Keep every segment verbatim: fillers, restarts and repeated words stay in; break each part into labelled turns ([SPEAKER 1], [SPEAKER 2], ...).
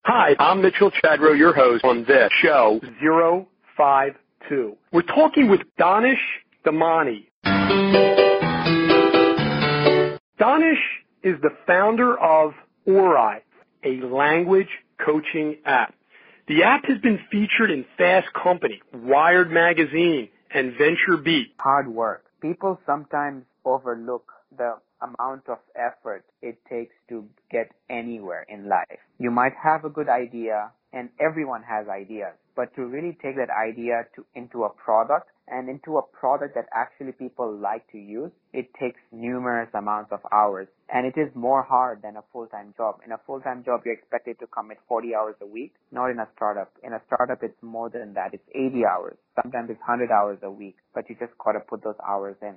[SPEAKER 1] Hi, I'm Mitchell Chadro, your host on this show, zero five two. We're talking with Danish Dhamani. Danish is the founder of Ori, a language coaching app. The app has been featured in Fast Company, Wired Magazine, and VentureBeat.
[SPEAKER 2] Hard work. People sometimes overlook the amount of effort it takes to get anywhere in life. You might have a good idea, and everyone has ideas, but to really take that idea to into a product and into a product that actually people like to use, it takes numerous amounts of hours, and it is more hard than a full-time job. In a full-time job, you're expected to commit forty hours a week, not in a startup. In a startup, it's more than that. It's eighty hours. Sometimes it's one hundred hours a week, but you just got to put those hours in.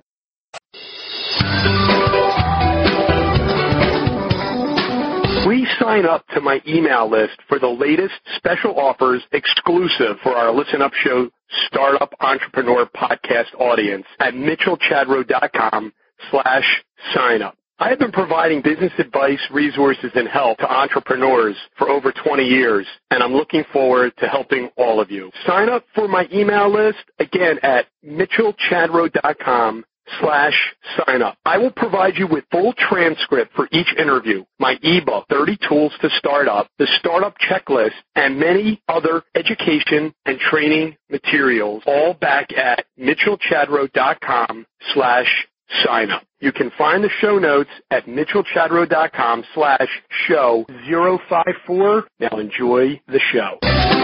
[SPEAKER 1] Please sign up to my email list for the latest special offers exclusive for our Listen Up Show Startup Entrepreneur Podcast audience at mitchellchadro.com slash sign up. I have been providing business advice, resources, and help to entrepreneurs for over twenty years, and I'm looking forward to helping all of you. Sign up for my email list, again, at mitchellchadro.com slash sign up. I will provide you with full transcript for each interview, my ebook, thirty Tools to Start Up, the Startup Checklist, and many other education and training materials, all back at mitchellchadro.com slash sign up. You can find the show notes at mitchellchadro.com slash show zero five four. Now enjoy the show.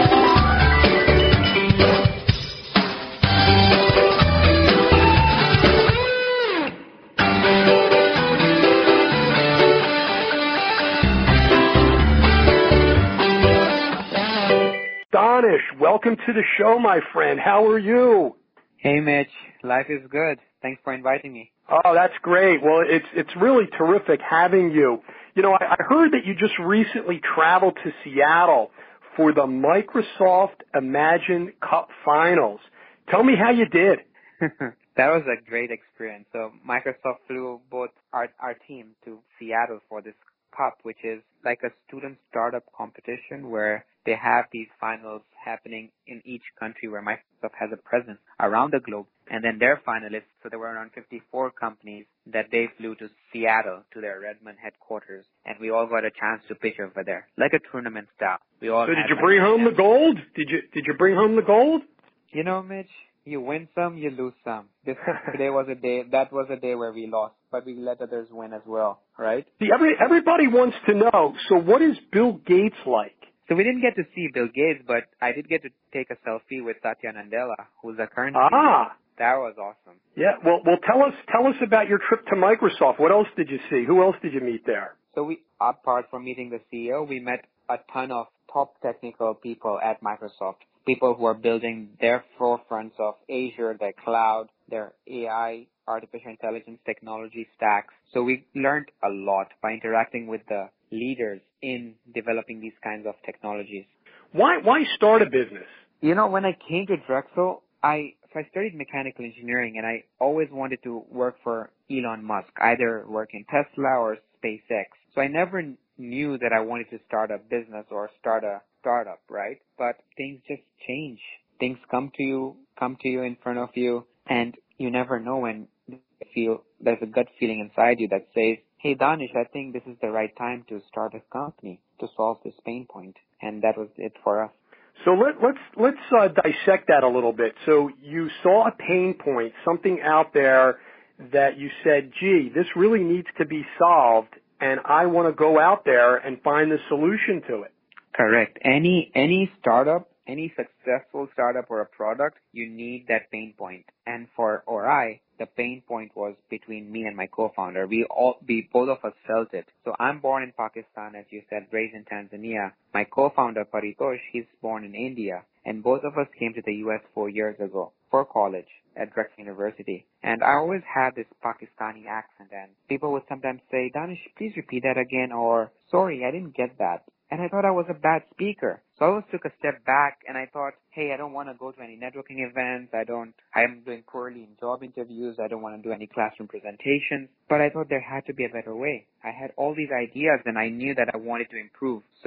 [SPEAKER 1] Danish, welcome to the show, my friend. How are you?
[SPEAKER 2] Hey, Mitch. Life is good. Thanks for inviting me.
[SPEAKER 1] Oh, that's great. Well, it's it's really terrific having you. You know, I, I heard that you just recently traveled to Seattle for the Microsoft Imagine Cup Finals. Tell me how you did.
[SPEAKER 2] That was a great experience. So Microsoft flew both our, our team to Seattle for this cup, which is like a student startup competition where they have these finals happening in each country where Microsoft has a presence around the globe. And then their finalists, so there were around fifty-four companies that they flew to Seattle to their Redmond headquarters. And we all got a chance to pitch over there, like a tournament style. We all
[SPEAKER 1] so did you bring home the gold? Did you did you bring home the gold?
[SPEAKER 2] You know, Mitch, you win some, you lose some. This today was a day, that was a day where we lost, but we let others win as well, right?
[SPEAKER 1] See, every, everybody wants to know, so what is Bill Gates like?
[SPEAKER 2] So we didn't get to see Bill Gates, but I did get to take a selfie with Satya Nadella, who's the current
[SPEAKER 1] Ah.
[SPEAKER 2] C E O. That was awesome.
[SPEAKER 1] Yeah, well, well, tell us, tell us about your trip to Microsoft. What else did you see? Who else did you meet there?
[SPEAKER 2] So we, apart from meeting the C E O, we met a ton of top technical people at Microsoft. People who are building their forefronts of Azure, their cloud, their A I, artificial intelligence technology stacks. So we learned a lot by interacting with the leaders in developing these kinds of technologies.
[SPEAKER 1] Why, why start a business?
[SPEAKER 2] You know, when I came to Drexel, I, so I studied mechanical engineering, and I always wanted to work for Elon Musk, either work in Tesla or SpaceX. So I never knew that I wanted to start a business or start a startup, right? But things just change. Things come to you, come to you in front of you, and you never know when you feel there's a gut feeling inside you that says, hey, Danish, I think this is the right time to start a company to solve this pain point. And that was it for us.
[SPEAKER 1] So let, let's let's uh, dissect that a little bit. So you saw a pain point, something out there that you said, gee, this really needs to be solved, and I want to go out there and find the solution to it.
[SPEAKER 2] Correct. Any any startup, any successful startup or a product, you need that pain point. And for Ori, the pain point was between me and my co-founder. We all, we both of us felt it. So I'm born in Pakistan, as you said, raised in Tanzania. My co-founder, Paritosh, he's born in India. And both of us came to the U S four years ago for college at Drexel University. And I always had this Pakistani accent, and people would sometimes say, Danish, please repeat that again, or sorry, I didn't get that. And I thought I was a bad speaker. So I always took a step back, and I thought, hey, I don't want to go to any networking events. I don't, I'm doing poorly in job interviews. I don't want to do any classroom presentations. But I thought there had to be a better way. I had all these ideas, and I knew that I wanted to improve. So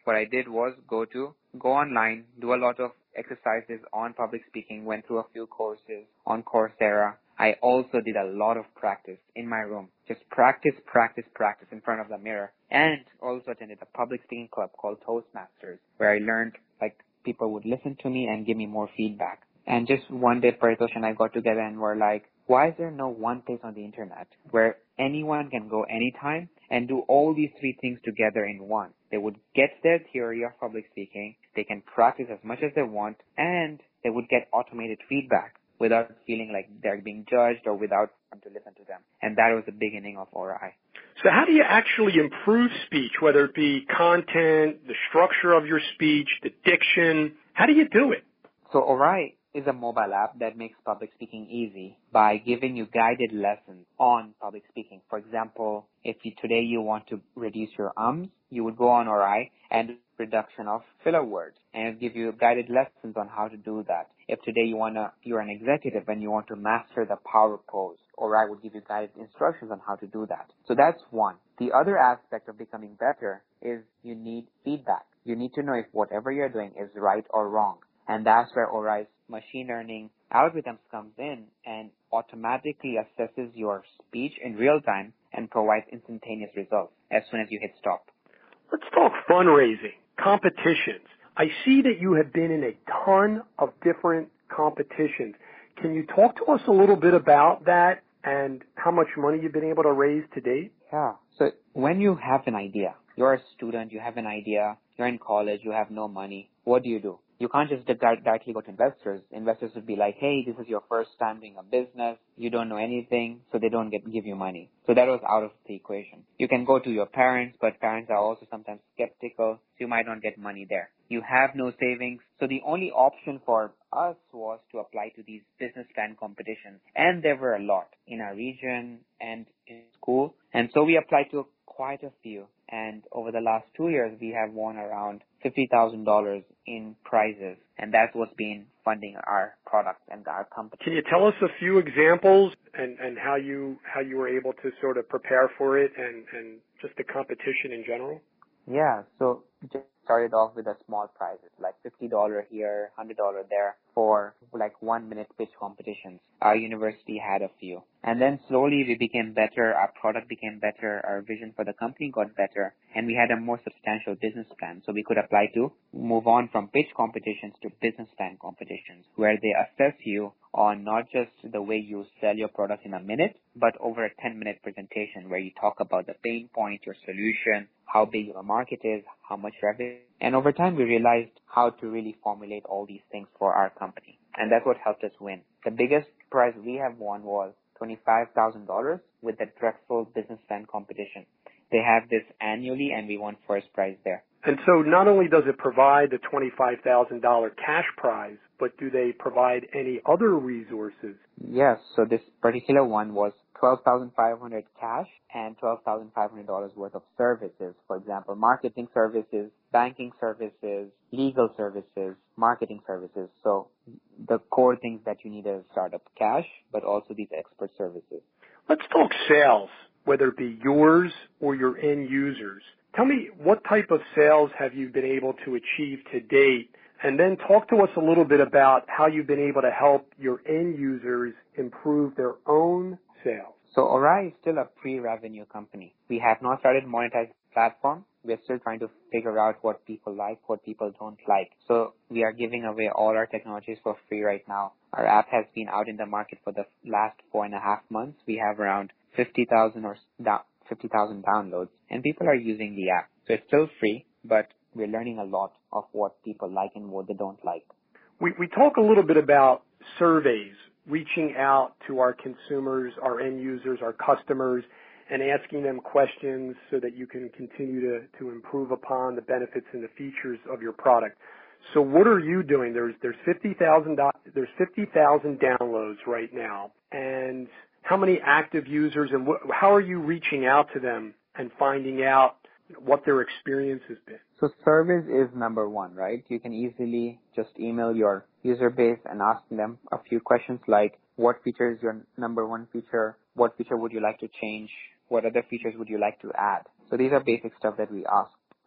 [SPEAKER 2] what I did was go to, go online, do a lot of exercises on public speaking, went through a few courses on Coursera. I also did a lot of practice in my room. Just practice, practice, practice in front of the mirror. And also attended a public speaking club called Toastmasters, where I learned, like, people would listen to me and give me more feedback. And just one day, Paritosh and I got together and were like, why is there no one place on the internet where anyone can go anytime and do all these three things together in one? They would get their theory of public speaking, they can practice as much as they want, and they would get automated feedback without feeling like they're being judged or without them to listen to them. And that was the beginning of O R I.
[SPEAKER 1] So how do you actually improve speech, whether it be content, the structure of your speech, the diction? How do you do it?
[SPEAKER 2] So O R I is a mobile app that makes public speaking easy by giving you guided lessons on public speaking. For example, if you, today you want to reduce your ums, you would go on O R I and do reduction of filler words, and it'll give you guided lessons on how to do that. If today you wanna, you're an executive and you want to master the power pose, O R I will give you guided instructions on how to do that. So that's one. The other aspect of becoming better is you need feedback. You need to know if whatever you're doing is right or wrong. And that's where O R I's machine learning algorithms comes in and automatically assesses your speech in real time and provides instantaneous results as soon as you hit stop.
[SPEAKER 1] Let's talk fundraising, competitions. I see that you have been in a ton of different competitions. Can you talk to us a little bit about that and how much money you've been able to raise to date?
[SPEAKER 2] Yeah. So when you have an idea, you're a student, you have an idea, you're in college, you have no money, what do you do? You can't just directly go to investors. Investors would be like, hey, this is your first time doing a business. You don't know anything, so they don't get, give you money. So that was out of the equation. You can go to your parents, but parents are also sometimes skeptical, so you might not get money there. You have no savings. So the only option for us was to apply to these business plan competitions. And there were a lot in our region and in school. And so we applied to quite a few. And over the last two years, we have won around fifty thousand dollars in prizes. And that's what's been funding our products and our company.
[SPEAKER 1] Can you tell us a few examples and, and how you how you were able to sort of prepare for it and, and just the competition in general?
[SPEAKER 2] Yeah, so just started off with a small prizes, like fifty dollars here, one hundred dollars there for like one minute pitch competitions. Our university had a few. And then slowly we became better, our product became better, our vision for the company got better, and we had a more substantial business plan. So we could apply to move on from pitch competitions to business plan competitions, where they assess you on not just the way you sell your product in a minute, but over a ten minute presentation where you talk about the pain point, your solution, how big your market is, how much revenue. And over time, we realized how to really formulate all these things for our company. And that's what helped us win. The biggest prize we have won was twenty-five thousand dollars with the Drexel Business Plan competition. They have this annually, and we won first prize there.
[SPEAKER 1] And so not only does it provide the twenty-five thousand dollars cash prize, but do they provide any other resources?
[SPEAKER 2] Yes. So this particular one was twelve thousand five hundred dollars cash and twelve thousand five hundred dollars worth of services. For example, marketing services, banking services, legal services, marketing services. So the core things that you need as a startup, cash, but also these expert services.
[SPEAKER 1] Let's talk sales, whether it be yours or your end users. Tell me, what type of sales have you been able to achieve to date? And then talk to us a little bit about how you've been able to help your end users improve their own sales.
[SPEAKER 2] So O R I is still a pre-revenue company. We have not started monetizing the platform. We're still trying to figure out what people like, what people don't like. So we are giving away all our technologies for free right now. Our app has been out in the market for the last four and a half months. We have around fifty thousand or fifty thousand downloads, and people are using the app. So it's still free, but we're learning a lot of what people like and what they don't like.
[SPEAKER 1] We, we talk a little bit about surveys, reaching out to our consumers, our end users, our customers, and asking them questions so that you can continue to, to improve upon the benefits and the features of your product. So what are you doing? There's there's fifty thousand there's fifty thousand downloads right now, and how many active users, and wh- how are you reaching out to them and finding out what their experience has been?
[SPEAKER 2] So service is number one, right? You can easily just email your user base and ask them a few questions like, what feature is your number one feature? What feature would you like to change? What other features would you like to add? So these are basic stuff that we ask.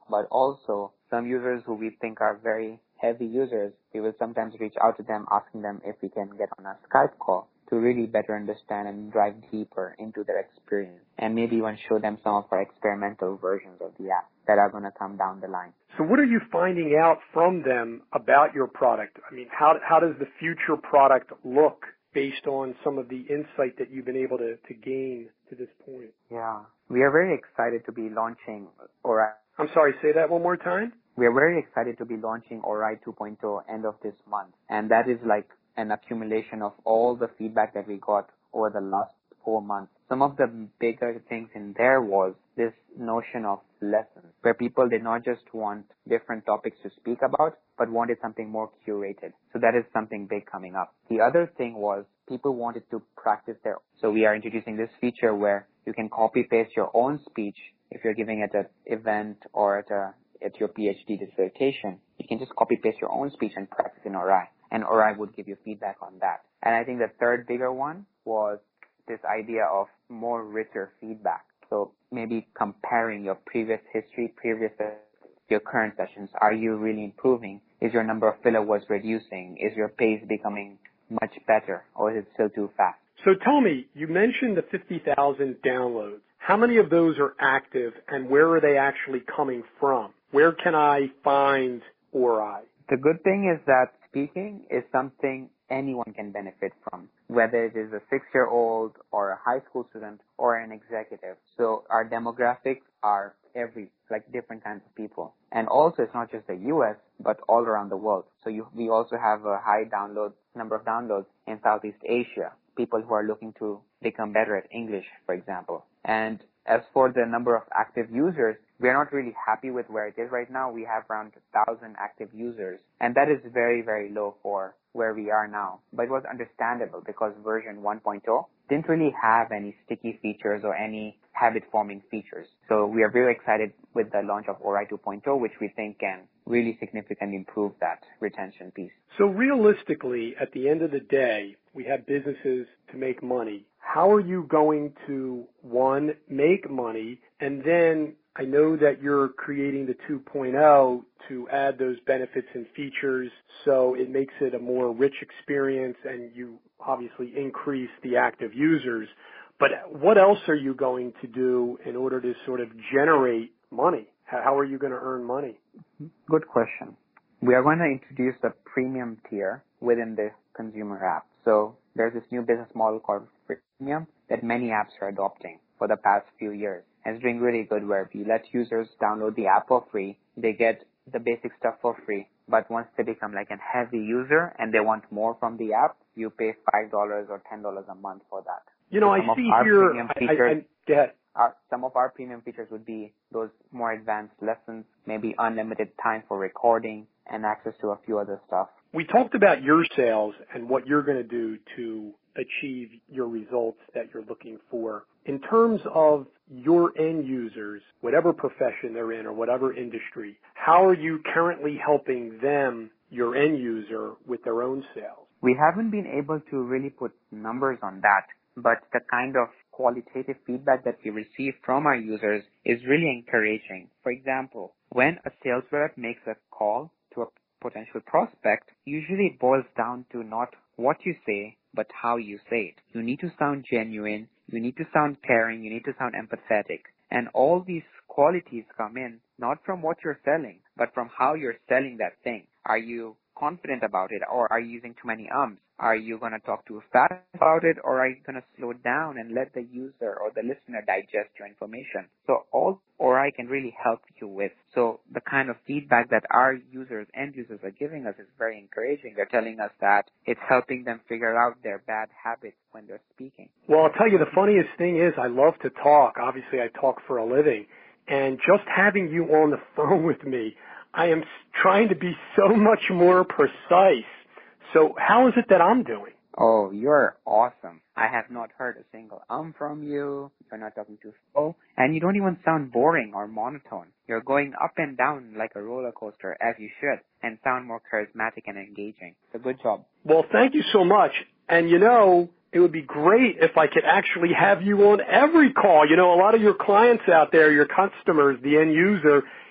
[SPEAKER 2] but also some users who we think are very heavy users, we will sometimes reach out to them asking them if we can get on a Skype call to really better understand and drive deeper into their experience, and maybe even show them some of our experimental versions of the app that are going to come down the line.
[SPEAKER 1] So what are you finding out from them about your product? I mean, how how does the future product look based on some of the insight that you've been able to, to gain to this point?
[SPEAKER 2] Yeah, we are very excited to be launching Ori.
[SPEAKER 1] I'm sorry, say that one more time?
[SPEAKER 2] We are very excited to be launching Ori two point oh end of this month, and that is like an accumulation of all the feedback that we got over the last four months. Some of the bigger things in there was this notion of lessons, where people did not just want different topics to speak about, but wanted something more curated. So that is something big coming up. The other thing was people wanted to practice their, so we are introducing this feature where you can copy paste your own speech if you're giving it at an event or at a at your PhD dissertation. You can just copy paste your own speech and practice in Ori, and Ori would give you feedback on that. And I think the third bigger one was this idea of more richer feedback. So maybe comparing your previous history, previous your current sessions. Are you really improving? Is your number of filler words reducing? Is your pace becoming much better, or is it still too fast?
[SPEAKER 1] So tell me, you mentioned the fifty thousand downloads. How many of those are active, and where are they actually coming from? Where can I find Ori?
[SPEAKER 2] The good thing is that speaking is something anyone can benefit from, whether it is a six-year-old or a high school student or an executive. So our demographics are every, like different kinds of people. And also it's not just the U S, but all around the world. So you, we also have a high download, number of downloads in Southeast Asia, people who are looking to become better at English, for example. And as for the number of active users, we are not really happy with where it is right now. We have around one thousand active users, and that is very, very low for where we are now. But it was understandable because version one point oh didn't really have any sticky features or any habit-forming features. So we are very excited with the launch of Ori two point oh, which we think can really significantly improve that retention piece.
[SPEAKER 1] So realistically, at the end of the day, we have businesses to make money. How are you going to, one, make money, and then I know that you're creating the two point oh to add those benefits and features so it makes it a more rich experience and you obviously increase the active users. But what else are you going to do in order to sort of generate money? How are you going to earn money?
[SPEAKER 2] Good question. We are going to introduce a premium tier within the consumer app. So there's this new business model called Premium that many apps are adopting for the past few years. And it's doing really good where if you let users download the app for free, they get the basic stuff for free. But once they become like a heavy user and they want more from the app, you pay five dollars or ten dollars a month for that.
[SPEAKER 1] You know,
[SPEAKER 2] so
[SPEAKER 1] I see here,
[SPEAKER 2] features,
[SPEAKER 1] I, I, go ahead.
[SPEAKER 2] Our, some of our premium features would be those more advanced lessons, maybe unlimited time for recording, and access to a few other stuff.
[SPEAKER 1] We talked about your sales and what you're going to do to achieve your results that you're looking for. In terms of your end users, whatever profession they're in or whatever industry, how are you currently helping them, your end user, with their own sales?
[SPEAKER 2] We haven't been able to really put numbers on that, but the kind of qualitative feedback that we receive from our users is really encouraging. For example, when a sales rep makes a call to a potential prospect, usually it boils down to not what you say, but how you say it. You need to sound genuine, you need to sound caring, you need to sound empathetic. And all these qualities come in not from what you're selling, but from how you're selling that thing. Are you confident about it, or are you using too many ums? Are you going to talk too fast about it, or are you going to slow down and let the user or the listener digest your information? So all Ori can really help you with. So the kind of feedback that our users, end users are giving us is very encouraging. They're telling us that it's helping them figure out their bad habits when they're speaking.
[SPEAKER 1] Well, I'll tell you, the funniest thing is I love to talk. Obviously, I talk for a living. And just having you on the phone with me, I am trying to be so much more precise. So how is it that I'm doing?
[SPEAKER 2] Oh, you're awesome. I have not heard a single um from you. You're not talking too slow. And you don't even sound boring or monotone. You're going up and down like a roller coaster, as you should, and sound more charismatic and engaging. So good job.
[SPEAKER 1] Well, thank you so much. And, you know, it would be great if I could actually have you on every call. You know, a lot of your clients out there, your customers, the end user,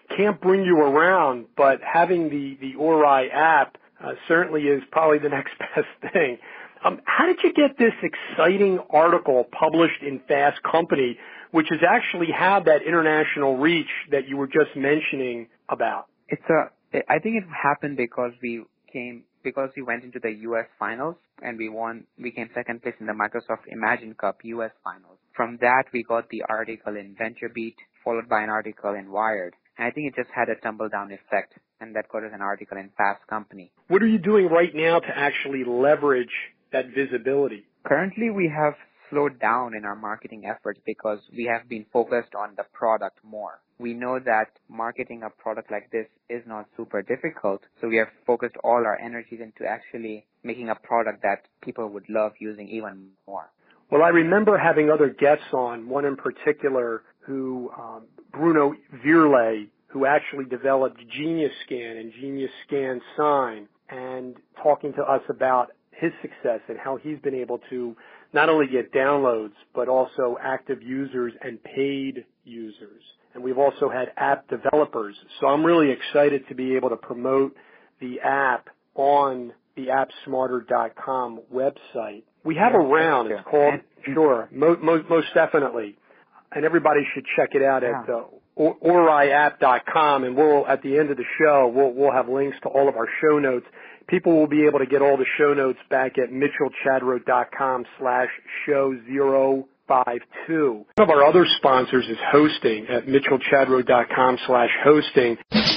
[SPEAKER 1] can't bring you around, but having the, the Ori app uh, certainly is probably the next best thing. Um, how did you get this exciting article published in Fast Company, which has actually had that international reach that you were just mentioning about?
[SPEAKER 2] It's a, I think it happened because we came, because we went into the U S finals and we won, we came second place in the Microsoft Imagine Cup U S finals. From that, we got the article in VentureBeat, followed by an article in Wired. And I think it just had a tumble-down effect, and that got us an article in Fast Company.
[SPEAKER 1] What are you doing right now to actually leverage that visibility?
[SPEAKER 2] Currently, we have slowed down in our marketing efforts because we have been focused on the product more. We know that marketing a product like this is not super difficult, so we have focused all our energies into actually making a product that people would love using even more.
[SPEAKER 1] Well, I remember having other guests on, one in particular who, um, Bruno Virle, who actually developed Genius Scan and Genius Scan Sign, and talking to us about his success and how he's been able to not only get downloads, but also active users and paid users. And we've also had app developers. So I'm really excited to be able to promote the app on the app smarter dot com website. We have
[SPEAKER 2] yeah,
[SPEAKER 1] a round. It's called, sure, mo- mo- most definitely. And everybody should check it out yeah. at uh, ori app dot com. And we'll, at the end of the show, we'll, we'll have links to all of our show notes. People will be able to get all the show notes back at mitchell chadro dot com slash show zero five two. One of our other sponsors is hosting at mitchell chadro dot com slash hosting.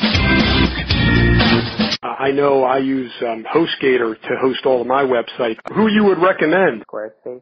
[SPEAKER 1] Uh, I know I use um, HostGator to host all of my websites. Who you would recommend?
[SPEAKER 2] Squarespace.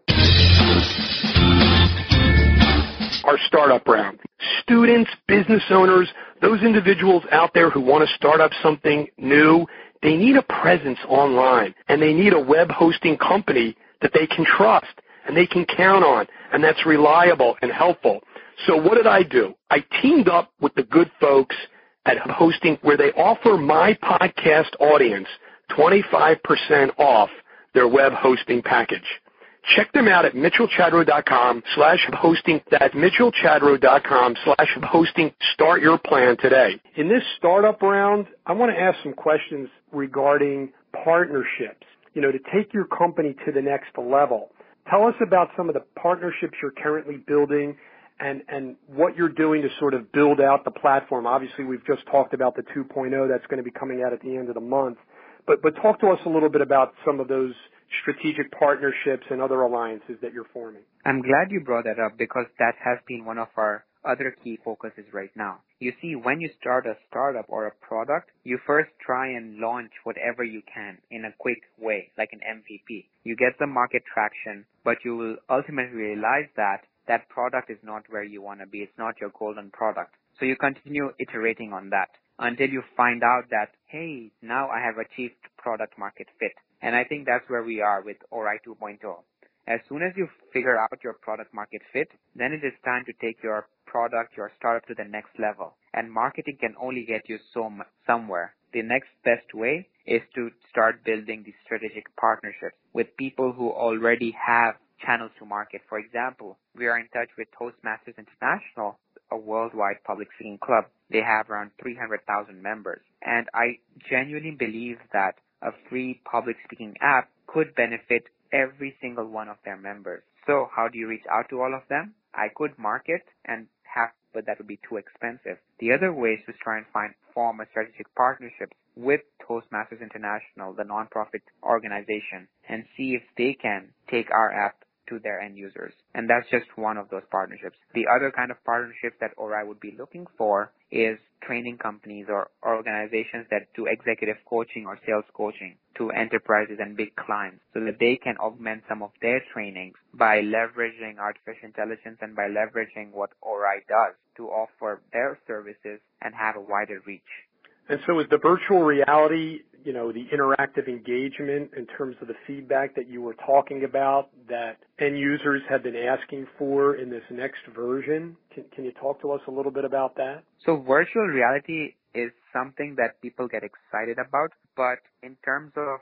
[SPEAKER 1] Our startup round. Students, business owners, those individuals out there who want to start up something new, they need a presence online, and they need a web hosting company that they can trust and they can count on, and that's reliable and helpful. So what did I do? I teamed up with the good folks at Hosting, where they offer my podcast audience twenty-five percent off their web hosting package. Check them out at mitchell chadro dot com slash hosting. That's mitchell chadro dot com slash hosting. Start your plan today. In this startup round, I want to ask some questions regarding partnerships, you know, to take your company to the next level. Tell us about some of the partnerships you're currently building and, and what you're doing to sort of build out the platform. Obviously, we've just talked about the two point oh that's going to be coming out at the end of the month. But, but talk to us a little bit about some of those strategic partnerships and other alliances that you're forming.
[SPEAKER 2] I'm glad you brought that up because that has been one of our other key focuses right now. You see, when you start a startup or a product, you first try and launch whatever you can in a quick way, like an M V P. You get the market traction, but you will ultimately realize that that product is not where you want to be. It's not your golden product. So you continue iterating on that until you find out that, hey, now I have achieved product market fit. And I think that's where we are with Ori two point oh. As soon as you figure out your product market fit, then it is time to take your product, your startup to the next level. And marketing can only get you so m- somewhere. The next best way is to start building these strategic partnerships with people who already have channels to market. For example, we are in touch with Toastmasters International, a worldwide public speaking club. They have around three hundred thousand members. And I genuinely believe that a free public speaking app could benefit every single one of their members. So how do you reach out to all of them? I could market and have, but that would be too expensive. The other way is to try and find form a strategic partnership with Toastmasters International, the nonprofit organization, and see if they can take our app to their end users. And that's just one of those partnerships. The other kind of partnerships that Ori would be looking for is training companies or organizations that do executive coaching or sales coaching to enterprises and big clients so that they can augment some of their trainings by leveraging artificial intelligence and by leveraging what Ori does to offer their services and have a wider reach.
[SPEAKER 1] And so is the virtual reality, you know, the interactive engagement in terms of the feedback that you were talking about that end users have been asking for in this next version? Can, can you talk to us a little bit about that?
[SPEAKER 2] So virtual reality is something that people get excited about, but in terms of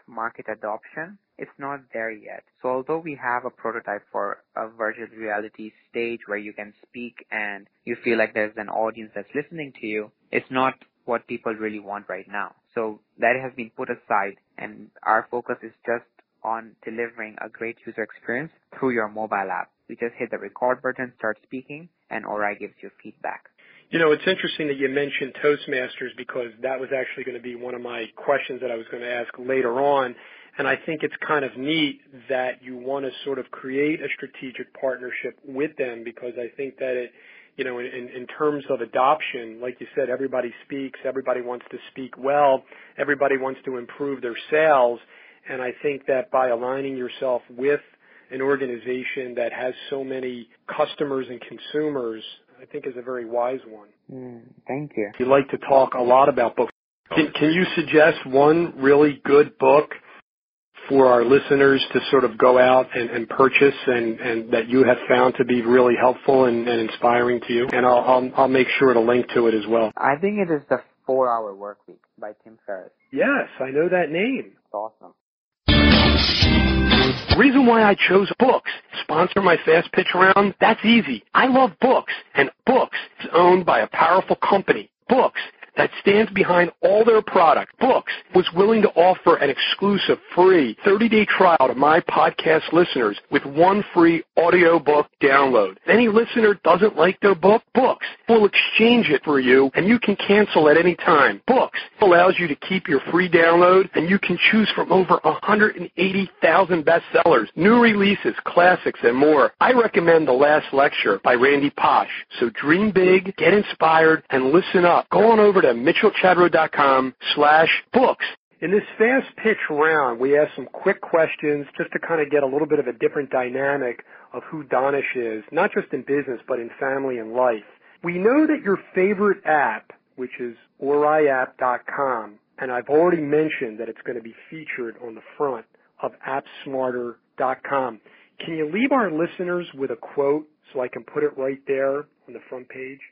[SPEAKER 2] market adoption, it's not there yet. So although we have a prototype for a virtual reality stage where you can speak and you feel like there's an audience that's listening to you, it's not what people really want right now. So that has been put aside, and our focus is just on delivering a great user experience through your mobile app. You just hit the record button, start speaking, and Ori gives you feedback.
[SPEAKER 1] You know, it's interesting that you mentioned Toastmasters because that was actually going to be one of my questions that I was going to ask later on. And I think it's kind of neat that you want to sort of create a strategic partnership with them because I think that it, you know, in, in terms of adoption, like you said, everybody speaks, everybody wants to speak well, everybody wants to improve their sales. And I think that by aligning yourself with an organization that has so many customers and consumers, I think is a very wise one.
[SPEAKER 2] Mm, thank you.
[SPEAKER 1] You like to talk a lot about books. Can, can you suggest one really good book for our listeners to sort of go out and, and purchase and, and that you have found to be really helpful and, and inspiring to you? And I'll, I'll, I'll make sure to link to it as well.
[SPEAKER 2] I think it is The four-Hour Workweek by Tim Ferriss.
[SPEAKER 1] Yes, I know that name.
[SPEAKER 2] It's awesome.
[SPEAKER 1] The reason why I chose books, sponsor my Fast Pitch Round, that's easy. I love books, and books is owned by a powerful company. Books that stands behind all their product. Books was willing to offer an exclusive free thirty-day trial to my podcast listeners with one free audiobook download. If any listener doesn't like their book, Books will exchange it for you, and you can cancel at any time. Books allows you to keep your free download, and you can choose from over one hundred eighty thousand bestsellers, new releases, classics, and more. I recommend The Last Lecture by Randy Posh. So dream big, get inspired, and listen up. Go on over to Mitchell Chadro dot com slash books. In this fast pitch round, we ask some quick questions just to kind of get a little bit of a different dynamic of who Danish is, not just in business, but in family and life. We know that your favorite app, which is Ori app dot com, and I've already mentioned that it's going to be featured on the front of app smarter dot com. Can you leave our listeners with a quote so I can put it right there on the front page?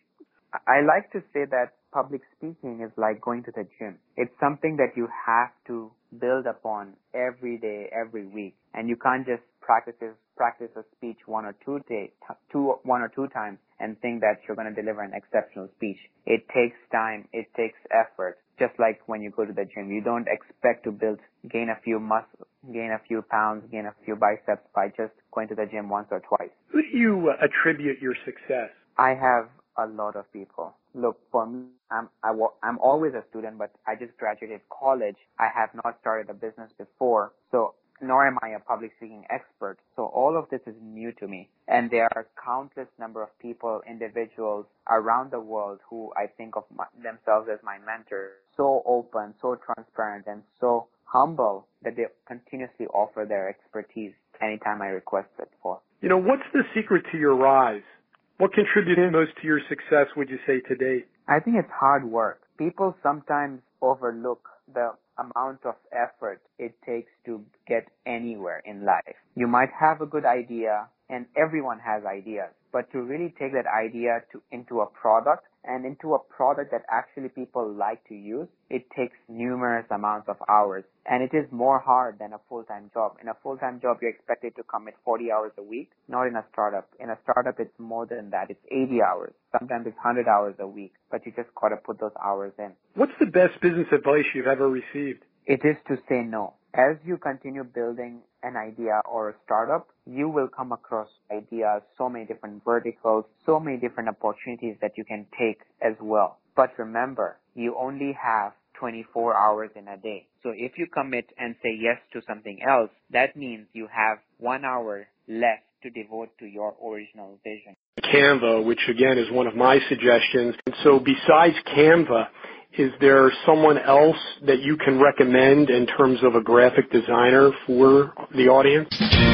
[SPEAKER 2] I like to say that public speaking is like going to the gym. It's something that you have to build upon every day, every week. And you can't just practice practice a speech one or two day, two, one or two times and think that you're going to deliver an exceptional speech. It takes time. It takes effort. Just like when you go to the gym, you don't expect to build, gain a few muscles, gain a few pounds, gain a few biceps by just going to the gym once or twice.
[SPEAKER 1] Who do you uh, attribute your success?
[SPEAKER 2] I have a lot of people. Look, for me, I'm, I, I'm always a student, but I just graduated college. I have not started a business before, so nor am I a public speaking expert. So all of this is new to me. And there are countless number of people, individuals around the world who I think of my, themselves as my mentors. So open, so transparent, and so humble that they continuously offer their expertise anytime I request it for.
[SPEAKER 1] You know, what's the secret to your rise? What contributed most to your success, would you say, to date?
[SPEAKER 2] I think it's hard work. People sometimes overlook the amount of effort it takes to get anywhere in life. You might have a good idea, and everyone has ideas, but to really take that idea to into a product and into a product that actually people like to use, it takes numerous amounts of hours. And it is more hard than a full-time job. In a full-time job, you're expected to commit forty hours a week. Not in a startup. In a startup, it's more than that. It's eighty hours. Sometimes it's one hundred hours a week. But you just got to put those hours in.
[SPEAKER 1] What's the best business advice you've ever received?
[SPEAKER 2] It is to say no. As you continue building an idea or a startup, you will come across ideas, so many different verticals, so many different opportunities that you can take as well. But remember, you only have twenty-four hours in a day. So if you commit and say yes to something else, that means you have one hour less to devote to your original vision.
[SPEAKER 1] Canva, which again is one of my suggestions. And so besides Canva, is there someone else that you can recommend in terms of a graphic designer for the audience?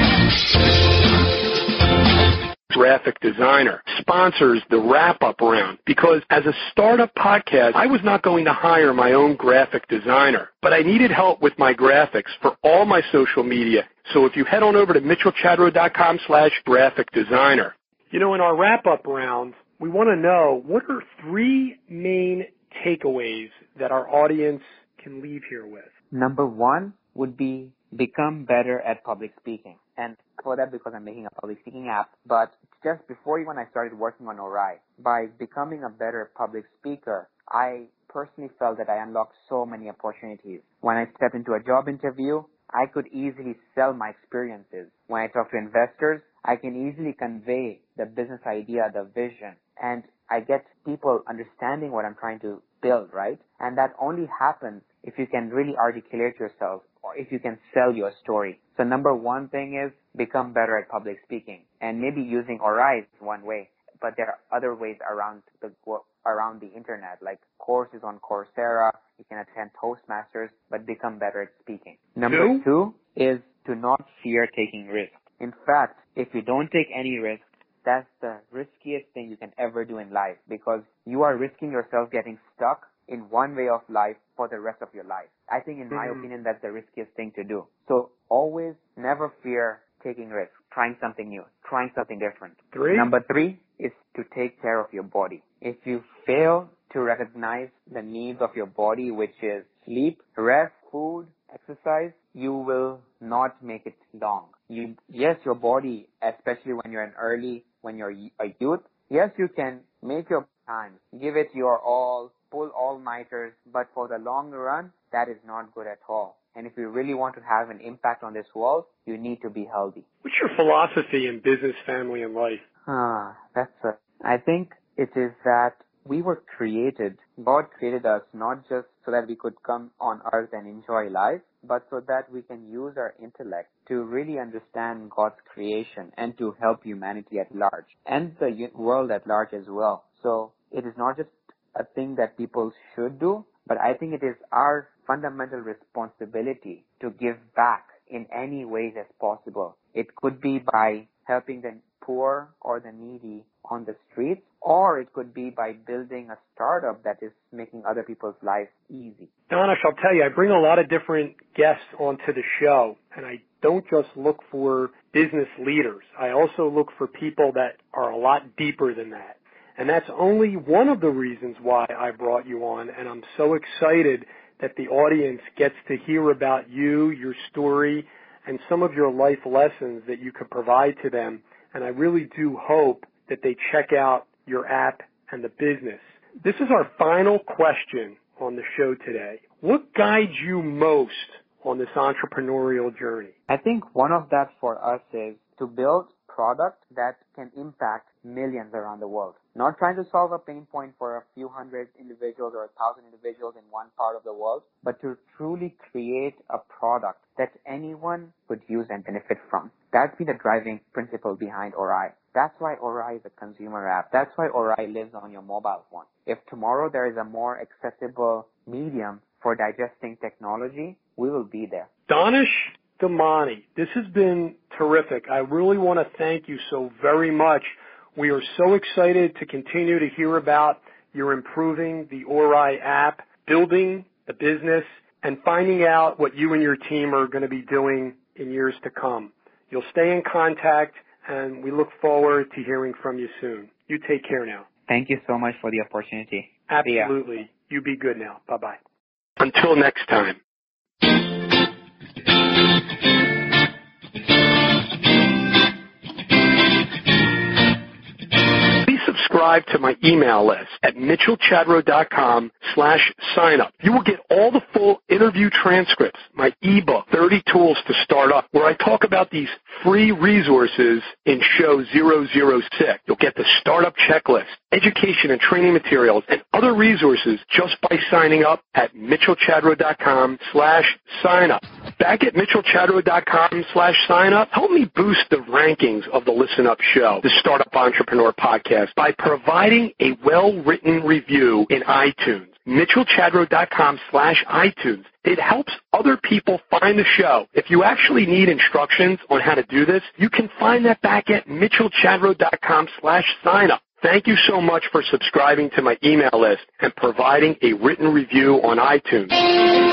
[SPEAKER 1] Graphic designer sponsors the wrap-up round because as a startup podcast, I was not going to hire my own graphic designer, but I needed help with my graphics for all my social media. So if you head on over to Mitchell Chadro dot com slash graphic designer. You know, in our wrap-up round, we want to know what are three main takeaways that our audience can leave here with.
[SPEAKER 2] Number one, would be become better at public speaking. And for that, because I'm making a public speaking app, but just before even I started working on Orai, by becoming a better public speaker, I personally felt that I unlocked so many opportunities. When I stepped into a job interview, I could easily sell my experiences. When I talk to investors, I can easily convey the business idea, the vision, and I get people understanding what I'm trying to build, right? And that only happens if you can really articulate yourself or if you can sell your story. So number one thing is become better at public speaking, and maybe using Orai is one way, but there are other ways around the around the internet, like courses on Coursera. You can attend Toastmasters, but become better at speaking. Number two, two is to not fear taking risks. In fact, if you don't take any risks, that's the riskiest thing you can ever do in life, because you are risking yourself getting stuck in one way of life for the rest of your life. I think, in my mm-hmm. opinion, that's the riskiest thing to do. So always never fear taking risks, trying something new, trying something different.
[SPEAKER 1] Three?
[SPEAKER 2] Number three is to take care of your body. If you fail to recognize the needs of your body, which is sleep, rest, food, exercise, you will not make it long. You, yes, your body, especially when you're an early, when you're a youth, yes, you can make your time, give it your all, pull all-nighters, but for the long run, that is not good at all. And if you really want to have an impact on this world, you need to be healthy.
[SPEAKER 1] What's your philosophy in business, family, and life?
[SPEAKER 2] Ah, that's a, I think it is that we were created, God created us not just so that we could come on earth and enjoy life, but so that we can use our intellect to really understand God's creation and to help humanity at large and the world at large as well. So it is not just a thing that people should do, but I think it is our fundamental responsibility to give back in any ways as possible. It could be by helping the poor or the needy on the streets, or it could be by building a startup that is making other people's lives easy.
[SPEAKER 1] Danish, I'll tell you, I bring a lot of different guests onto the show, and I don't just look for business leaders. I also look for people that are a lot deeper than that. And that's only one of the reasons why I brought you on, and I'm so excited that the audience gets to hear about you, your story, and some of your life lessons that you could provide to them. And I really do hope that they check out your app and the business. This is our final question on the show today. What guides you most on this entrepreneurial journey?
[SPEAKER 2] I think one of that for us is to build product that can impact millions around the world. Not trying to solve a pain point for a few hundred individuals or a thousand individuals in one part of the world, but to truly create a product that anyone could use and benefit from. That's been the driving principle behind Orai. That's why Orai is a consumer app. That's why Orai lives on your mobile phone. If tomorrow there is a more accessible medium for digesting technology, we will be there.
[SPEAKER 1] Danish Damani, this has been terrific. I really want to thank you so very much. We are so excited to continue to hear about your improving the Orai app, building the business, and finding out what you and your team are going to be doing in years to come. You'll stay in contact, and we look forward to hearing from you soon. You take care now.
[SPEAKER 2] Thank you so much for the opportunity.
[SPEAKER 1] Absolutely. You be good now. Bye-bye. Until next time. Subscribe to my email list at mitchell chadro dot com slash sign up. You will get all the full interview transcripts, my ebook, thirty Tools to Start Up, where I talk about these free resources in show zero zero six. You'll get the startup checklist, education and training materials, and other resources just by signing up at mitchell chadro dot com slash sign up. Back at mitchell chadro dot com slash sign up, help me boost the rankings of the Listen Up Show, the Startup Entrepreneur Podcast, by providing a well-written review in iTunes. mitchell chadro dot com slash iTunes. It helps other people find the show. If you actually need instructions on how to do this, you can find that back at mitchell chadro dot com slash sign up. Thank you so much for subscribing to my email list and providing a written review on iTunes.